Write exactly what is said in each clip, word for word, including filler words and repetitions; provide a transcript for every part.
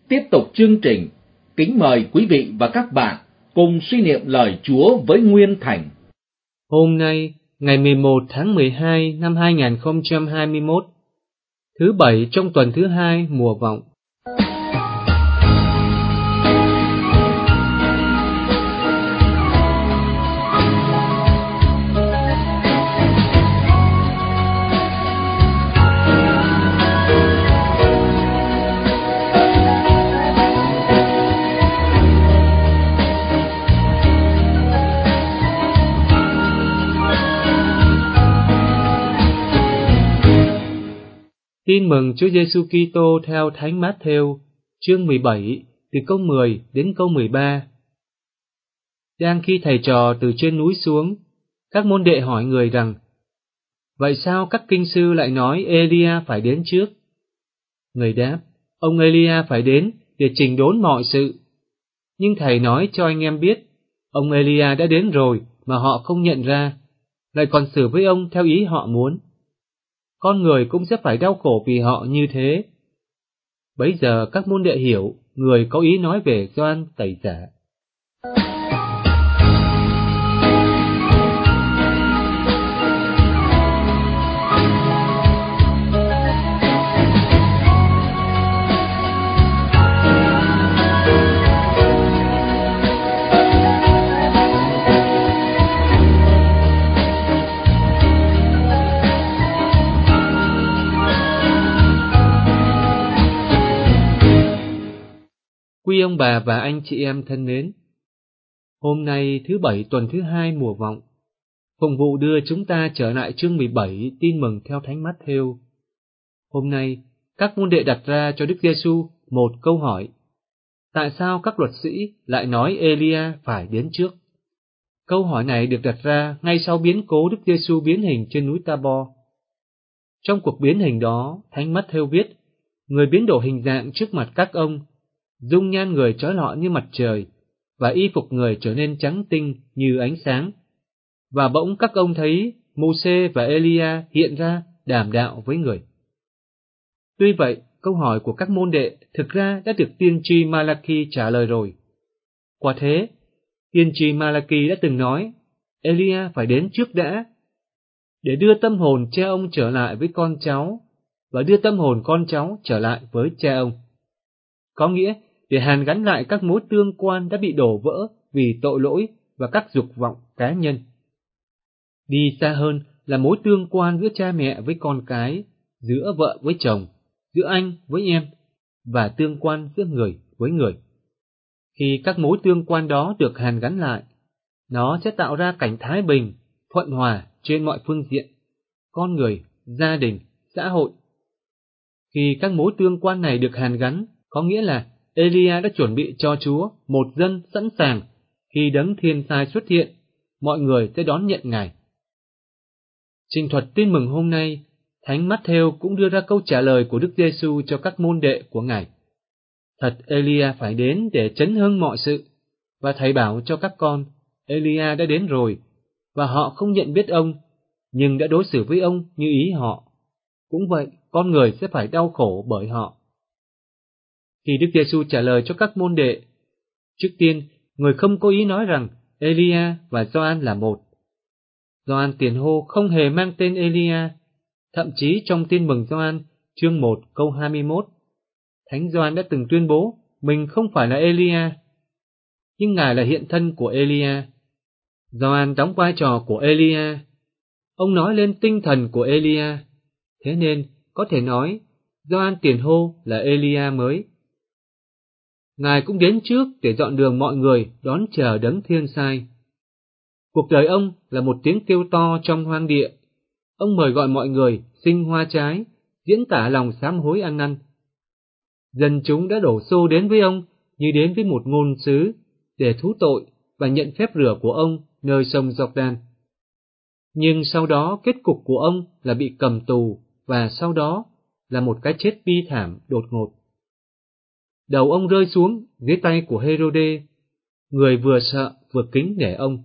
tiếp tục chương trình, kính mời quý vị và các bạn cùng suy niệm lời Chúa với Nguyên Thành. Hôm nay, ngày mười một tháng mười hai năm hai nghìn không trăm hai mươi mốt, thứ bảy trong tuần thứ hai mùa vọng. Tin mừng Chúa Giêsu Kitô theo Thánh Mát-thêu, chương mười bảy, từ câu mười đến câu mười ba. Đang khi thầy trò từ trên núi xuống, các môn đệ hỏi người rằng: Vậy sao các kinh sư lại nói Elia phải đến trước? Người đáp: Ông Elia phải đến để chỉnh đốn mọi sự. Nhưng thầy nói cho anh em biết, ông Elia đã đến rồi mà họ không nhận ra, lại còn xử với ông theo ý họ muốn. Con người cũng sẽ phải đau khổ vì họ như thế. Bấy giờ các môn đệ hiểu người có ý nói về Gioan Tẩy Giả. Quý ông bà và anh chị em thân mến, hôm nay thứ bảy tuần thứ hai mùa vọng, phụng vụ đưa chúng ta trở lại chương mười bảy tin mừng theo Thánh Mát-thêu. Hôm nay, các môn đệ đặt ra cho Đức Giêsu một câu hỏi: tại sao các luật sĩ lại nói Elia phải đến trước? Câu hỏi này được đặt ra ngay sau biến cố Đức Giêsu biến hình trên núi Ta-bo. Trong cuộc biến hình đó, Thánh Mát-thêu viết, người biến đổi hình dạng trước mặt các ông, dung nhan người chói lọi như mặt trời, và y phục người trở nên trắng tinh như ánh sáng. Và bỗng các ông thấy Mô-sê và Elia hiện ra đàm đạo với người. Tuy vậy, câu hỏi của các môn đệ thực ra đã được tiên tri Ma-la-ki trả lời rồi. Quả thế, tiên tri Ma-la-ki đã từng nói, Elia phải đến trước đã, để đưa tâm hồn cha ông trở lại với con cháu, và đưa tâm hồn con cháu trở lại với cha ông. Có nghĩa, để hàn gắn lại các mối tương quan đã bị đổ vỡ vì tội lỗi và các dục vọng cá nhân. Đi xa hơn là mối tương quan giữa cha mẹ với con cái, giữa vợ với chồng, giữa anh với em, và tương quan giữa người với người. Khi các mối tương quan đó được hàn gắn lại, nó sẽ tạo ra cảnh thái bình, thuận hòa trên mọi phương diện, con người, gia đình, xã hội. Khi các mối tương quan này được hàn gắn, có nghĩa là Elia đã chuẩn bị cho Chúa một dân sẵn sàng, khi đấng thiên sai xuất hiện, mọi người sẽ đón nhận Ngài. Trình thuật tin mừng hôm nay, Thánh Mát-thêu cũng đưa ra câu trả lời của Đức Giêsu cho các môn đệ của Ngài. Thật Elia phải đến để chấn hưng mọi sự, và thầy bảo cho các con, Elia đã đến rồi, và họ không nhận biết ông, nhưng đã đối xử với ông như ý họ. Cũng vậy, con người sẽ phải đau khổ bởi họ. Khi Đức Giêsu trả lời cho các môn đệ, trước tiên, người không có ý nói rằng Elia và Gioan là một. Gioan tiền hô không hề mang tên Elia, thậm chí trong tin mừng Gioan, chương một câu hai mươi mốt, Thánh Gioan đã từng tuyên bố mình không phải là Elia, nhưng Ngài là hiện thân của Elia. Gioan đóng vai trò của Elia. Ông nói lên tinh thần của Elia, thế nên có thể nói Gioan tiền hô là Elia mới. Ngài cũng đến trước để dọn đường mọi người đón chờ đấng thiên sai. Cuộc đời ông là một tiếng kêu to trong hoang địa. Ông mời gọi mọi người sinh hoa trái, diễn tả lòng sám hối ăn năn. Dân chúng đã đổ xô đến với ông như đến với một ngôn sứ để thú tội và nhận phép rửa của ông nơi sông Giô-đan. Nhưng sau đó kết cục của ông là bị cầm tù, và sau đó là một cái chết bi thảm đột ngột. Đầu ông rơi xuống dưới tay của Hê-rô-đê, người vừa sợ vừa kính nể ông.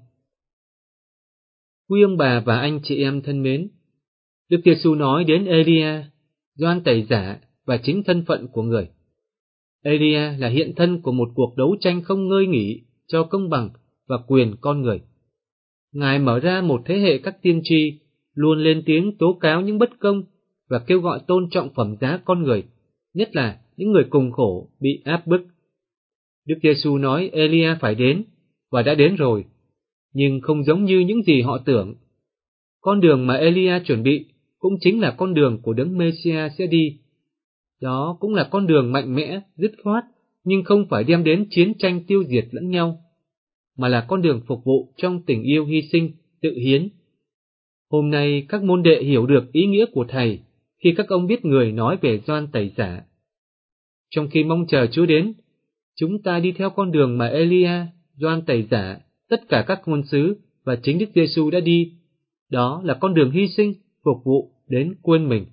Quý ông bà và anh chị em thân mến, Đức Giêsu nói đến Elia, Gioan Tẩy Giả và chính thân phận của người. Elia là hiện thân của một cuộc đấu tranh không ngơi nghỉ cho công bằng và quyền con người. Ngài mở ra một thế hệ các tiên tri luôn lên tiếng tố cáo những bất công và kêu gọi tôn trọng phẩm giá con người, nhất là những người cùng khổ bị áp bức. Đức Giêsu nói Elia phải đến, và đã đến rồi, nhưng không giống như những gì họ tưởng. Con đường mà Elia chuẩn bị cũng chính là con đường của Đấng Mêsia sẽ đi. Đó cũng là con đường mạnh mẽ, dứt khoát, nhưng không phải đem đến chiến tranh tiêu diệt lẫn nhau, mà là con đường phục vụ trong tình yêu hy sinh, tự hiến. Hôm nay các môn đệ hiểu được ý nghĩa của Thầy khi các ông biết người nói về Gioan Tẩy Giả. Trong khi mong chờ Chúa đến, chúng ta đi theo con đường mà Elia, Gioan Tẩy Giả, tất cả các ngôn sứ và chính Đức Giêsu đã đi. Đó là con đường hy sinh, phục vụ đến quên mình.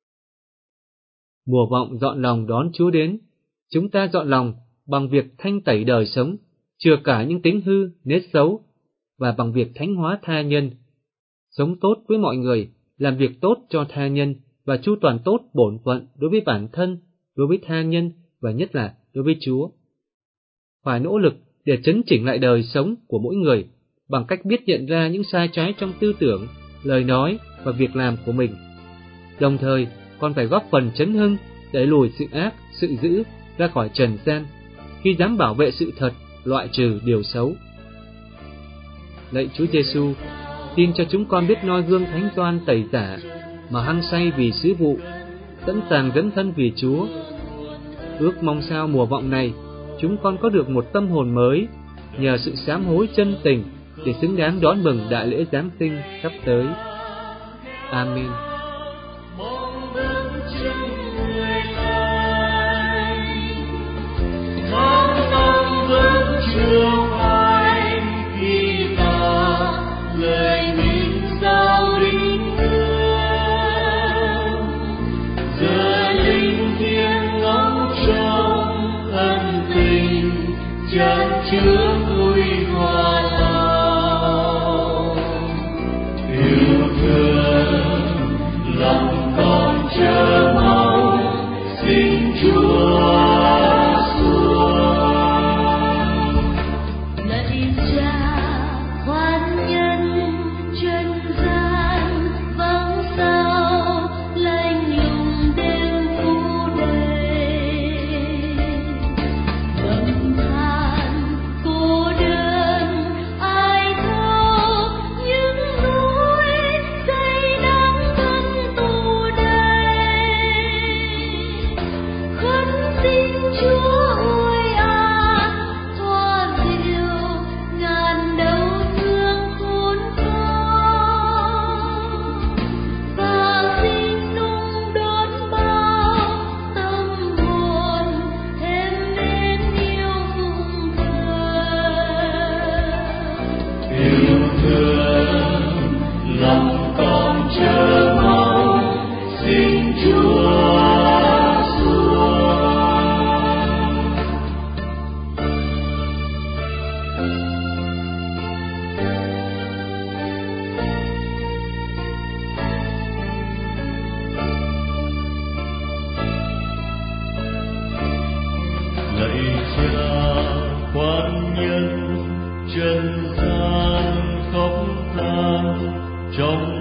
Mùa vọng dọn lòng đón Chúa đến, chúng ta dọn lòng bằng việc thanh tẩy đời sống, chừa cả những tính hư, nết xấu, và bằng việc thánh hóa tha nhân. Sống tốt với mọi người, làm việc tốt cho tha nhân, và chu toàn tốt bổn phận đối với bản thân, đối với tha nhân, và nhất là đối với Chúa. Phải nỗ lực để chấn chỉnh lại đời sống của mỗi người, bằng cách biết nhận ra những sai trái trong tư tưởng, lời nói và việc làm của mình. Đồng thời, còn phải góp phần chấn hưng, đẩy lùi sự ác, sự dữ ra khỏi trần gian, khi dám bảo vệ sự thật, loại trừ điều xấu. Lạy Chúa Giêsu, xin cho chúng con biết noi gương Thánh Gioan Tẩy Giả mà hăng say vì sứ vụ, sẵn sàng dấn thân vì Chúa. Ước mong sao mùa vọng này chúng con có được một tâm hồn mới, nhờ sự sám hối chân tình để xứng đáng đón mừng đại lễ Giáng sinh sắp tới. Amen. Chứa vui hoa lòng yêu thương, lòng con chờ mong xin Chúa xuống. Lạy Cha khoan nhân trần gian, vắng sao lạnh lùng đêm phủ đầy, vầng than cô đơn ai thấu những núi dày nắng thân tù đầy. Khấn xin Chúa ơi an thoa dịu ngàn đau thương khốn khó, và xin nung đón bao tâm hồn thêm nên yêu phụng thờ. Yêu thương lòng con chờ mong xin Chúa xuống. Lạy Cha khoan nhân trần gian khóc than trong